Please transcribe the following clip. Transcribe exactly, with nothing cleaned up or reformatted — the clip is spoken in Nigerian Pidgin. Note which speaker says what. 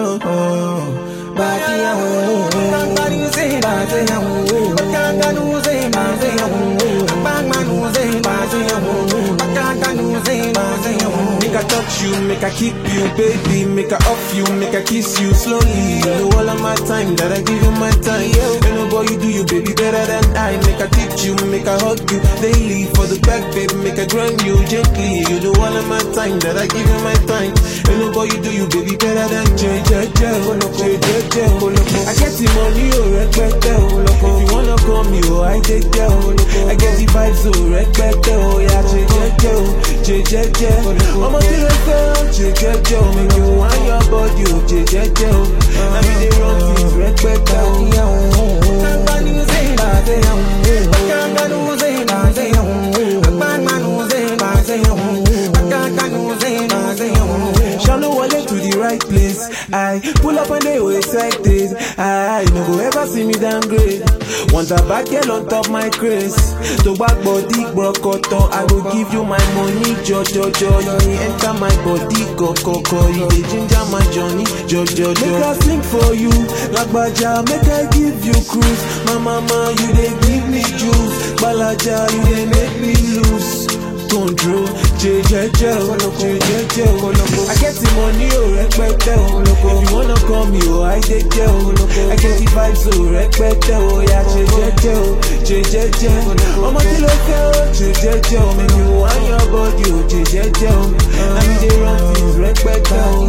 Speaker 1: oh, oh. Bati ya oh, Kanga nuze bati ya oh, Kanga nuze bati ya oh, Bangma nuze bati ya oh, Kanga nuze bati ya oh. Make I touch you, make I keep you, baby. Make I off you, make I kiss you slowly. You know all of my time that I give you my time. You know boy you do you, baby, better than I. Make I teach you, make I hug you daily. For the back, baby, make I grind you gently. You know all of my time that I give you my time. You know boy you do you, baby, better than J J J J J J. I get the money, oh respect oh. If you wanna call me, oh I take that oh. I get the vibes, oh respect oh. Yeah, J J J J J J. I'm a little girl, J J J. Make you want your body, oh J J J. I mean they run things, respect oh. Kanga nuze bate oh, Kanga nuze bate oh, Kanga nuze bate oh, Kanga nuze bate oh. Shallow wallet to the right place. I pull up on the way like this. I no go ever see me downgrade. Want a bad girl on top my craze. To back body brokoto, I go give you my money, jo jo jo. You enter my body, go go go. You dey ginger my journey, jo jo jo. Make I sing for you, like Baja. Make I give you cruise, my mama. You dey give me juice, Balaja. You dey make me lose control, J J J, J J J. I get the money, oh respect oh. If you wanna call me, oh I take J oh. I get the vibes, oh respect oh. Yeah, J J J, J J J. I'm a kilo girl, J J J. Make you want your body, oh J J J. I mean they run things, respect oh.